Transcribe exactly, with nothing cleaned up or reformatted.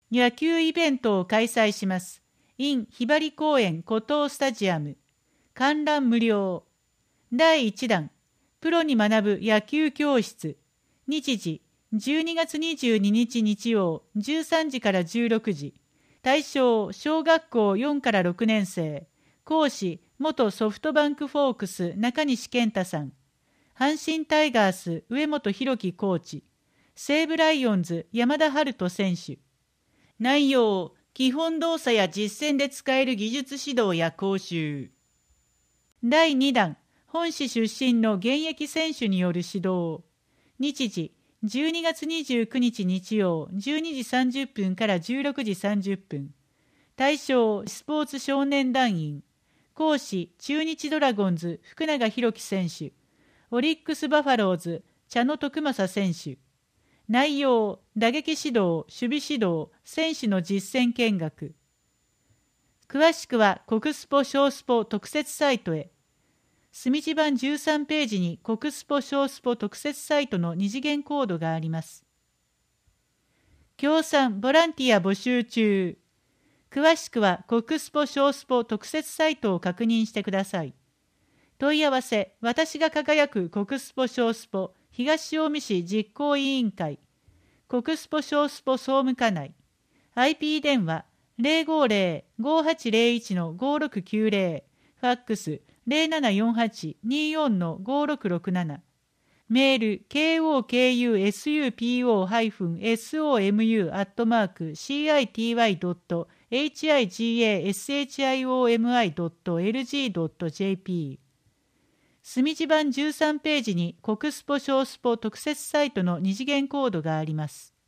野球イベントを開催します。in ひばり公園湖東スタジアム。観覧無料。だいいちだん、プロに学ぶ野球教室。日時、じゅうにがつにじゅうににち日曜、じゅうさんじからじゅうろくじ。対象、小学校よんからろくねん生。講師、元ソフトバンクフォークス中西健太さん。阪神タイガース上本博樹コーチ。西武ライオンズ山田春人選手。内容、基本動作や実践で使える技術指導や講習。だいにだん、本市出身の現役選手による指導。日時、じゅうにがつにじゅうくにち日曜、じゅうにじさんじゅっぷんからじゅうろくじさんじゅっぷん。対象、スポーツ少年団員。講師、中日ドラゴンズ福永裕樹選手。オリックスバファローズ茶野徳正選手。内容、打撃指導、守備指導、選手の実践見学。詳しくは国スポ小スポ特設サイトへ。墨地版じゅうさんページに国スポ小スポ特設サイトの二次元コードがあります。協賛ボランティア募集中。詳しくは国スポ小スポ特設サイトを確認してください。問い合わせ、私が輝く国スポ小スポ東近江市実行委員会、国スポ小スポ総務課内、アイピー 電話 ゼロごゼロ ごはちゼロいち ごろくきゅうゼロ、ファックス ゼロななよんはち にーよん ごろくろくなな、メール ケーオーケーユーエスユーピーオー ソム アットマーク シーアイティーワイ ドット エイチアイジーエーエスエイチアイオーエムアイ ドット エルジー ドット ジェーピー。墨地版じゅうさんページに国スポ小スポ特設サイトの二次元コードがあります。